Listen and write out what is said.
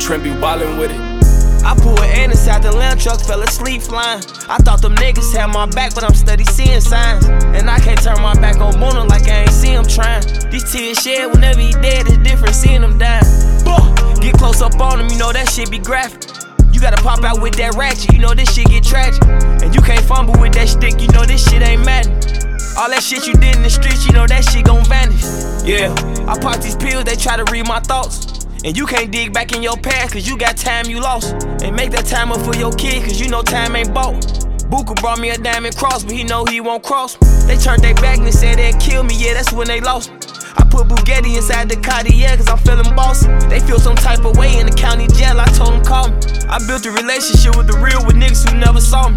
Trent be wildin' with it. I pulled in inside the lamb truck, fell asleep flying. I thought them niggas had my back, but I'm steady seeing signs. And I can't turn my back on Bono like I ain't see him trying. These tears shed whenever he dead, it's different seeing him dying. Get close up on him, you know that shit be graphic. You gotta pop out with that ratchet, you know this shit get tragic. And you can't fumble with that stick, you know this shit ain't Madden. All that shit you did in the streets, you know that shit gon' vanish. Yeah, I pop these pills, they try to read my thoughts. And you can't dig back in your past, cause you got time you lost. And make that time up for your kid, cause you know time ain't bought. Buka brought me a diamond cross, but he know he won't cross me. They turned their back and they said they'd kill me, yeah, that's when they lost me. I put Bugatti inside the Cartier, cause I'm feeling bossy. They feel some type of way in the county jail, I told them call me. I built a relationship with the real with niggas who never saw me.